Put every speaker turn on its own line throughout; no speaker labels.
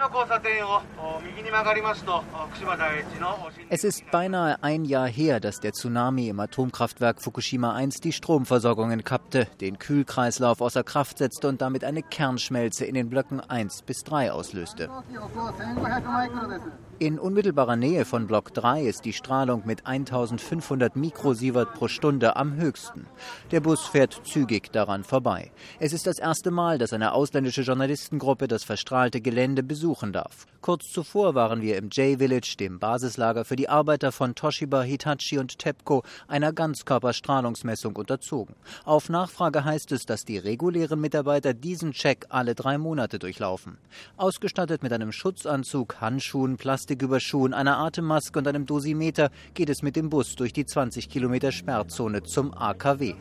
Es ist beinahe ein Jahr her, dass der Tsunami im Atomkraftwerk Fukushima 1 die Stromversorgung kappte, den Kühlkreislauf außer Kraft setzte und damit eine Kernschmelze in den Blöcken 1 bis 3 auslöste. In unmittelbarer Nähe von Block 3 ist die Strahlung mit 1500 Mikrosievert pro Stunde am höchsten. Der Bus fährt zügig daran vorbei. Es ist das erste Mal, dass eine ausländische Journalistengruppe das verstrahlte Gelände besuchen darf. Kurz zuvor waren wir im J-Village, dem Basislager für die Arbeiter von Toshiba, Hitachi und TEPCO, einer Ganzkörperstrahlungsmessung unterzogen. Auf Nachfrage heißt es, dass die regulären Mitarbeiter diesen Check alle 3 Monate durchlaufen. Ausgestattet mit einem Schutzanzug, Handschuhen, Plastiküberschuhen, einer Atemmaske und einem Dosimeter geht es mit dem Bus durch die 20 Kilometer Sperrzone zum AKW.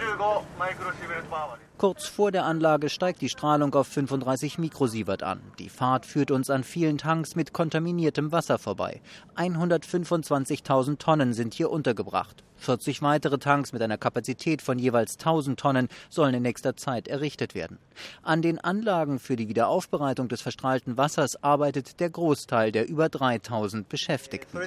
Kurz vor der Anlage steigt die Strahlung auf 35 Mikrosievert an. Die Fahrt führt uns an vielen Tanks mit kontaminiertem Wasser vorbei. 125.000 Tonnen sind hier untergebracht. 40 weitere Tanks mit einer Kapazität von jeweils 1.000 Tonnen sollen in nächster Zeit errichtet werden. An den Anlagen für die Wiederaufbereitung des verstrahlten Wassers arbeitet der Großteil der über 3.000 Beschäftigten.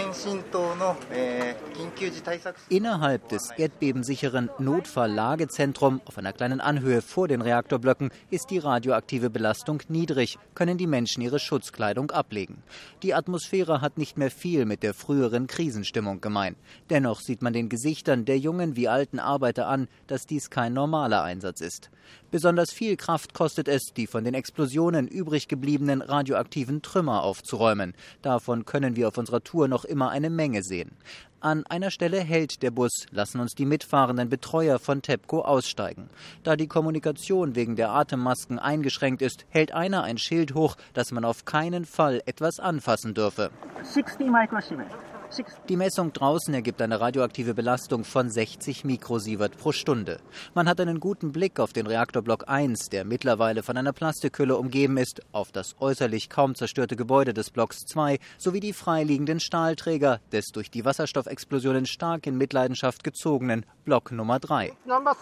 Innerhalb des erdbebensicheren Notfalllagezentrums auf einer kleinen Anhöhe vor den Reaktorblöcken ist die radioaktive Belastung niedrig, können die Menschen ihre Schutzkleidung ablegen. Die Atmosphäre hat nicht mehr viel mit der früheren Krisenstimmung gemein. Dennoch sieht man den Gesichtern der jungen wie alten Arbeiter an, dass dies kein normaler Einsatz ist. Besonders viel Kraft kostet es, die von den Explosionen übrig gebliebenen radioaktiven Trümmer aufzuräumen. Davon können wir auf unserer Tour noch immer eine Menge sehen. An einer Stelle hält der Bus, lassen uns die mitfahrenden Betreuer von TEPCO aussteigen. Da die Kommunikation wegen der Atemmasken eingeschränkt ist, hält einer ein Schild hoch, dass man auf keinen Fall etwas anfassen dürfe. 60 Mikrosievert. Die Messung draußen ergibt eine radioaktive Belastung von 60 Mikrosievert pro Stunde. Man hat einen guten Blick auf den Reaktorblock 1, der mittlerweile von einer Plastikhülle umgeben ist, auf das äußerlich kaum zerstörte Gebäude des Blocks 2 sowie die freiliegenden Stahlträger des durch die Wasserstoffexplosionen stark in Mitleidenschaft gezogenen Block Nummer 3.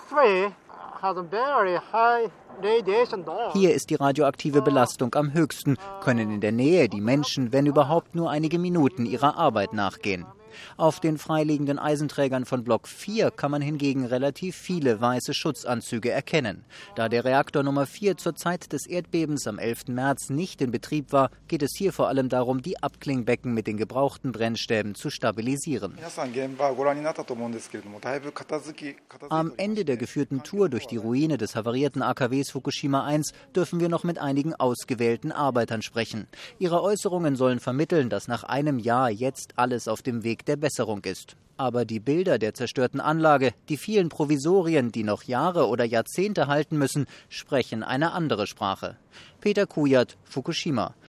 Hier ist die radioaktive Belastung am höchsten, können in der Nähe die Menschen, wenn überhaupt, nur einige Minuten ihrer Arbeit nachgehen. Auf den freiliegenden Eisenträgern von Block 4 kann man hingegen relativ viele weiße Schutzanzüge erkennen. Da der Reaktor Nummer 4 zur Zeit des Erdbebens am 11. März nicht in Betrieb war, geht es hier vor allem darum, die Abklingbecken mit den gebrauchten Brennstäben zu stabilisieren. Am Ende der geführten Tour durch die Ruine des havarierten AKWs Fukushima 1 dürfen wir noch mit einigen ausgewählten Arbeitern sprechen. Ihre Äußerungen sollen vermitteln, dass nach einem Jahr jetzt alles auf dem Weg der Besserung ist. Aber die Bilder der zerstörten Anlage, die vielen Provisorien, die noch Jahre oder Jahrzehnte halten müssen, sprechen eine andere Sprache. Peter Kujat, Fukushima.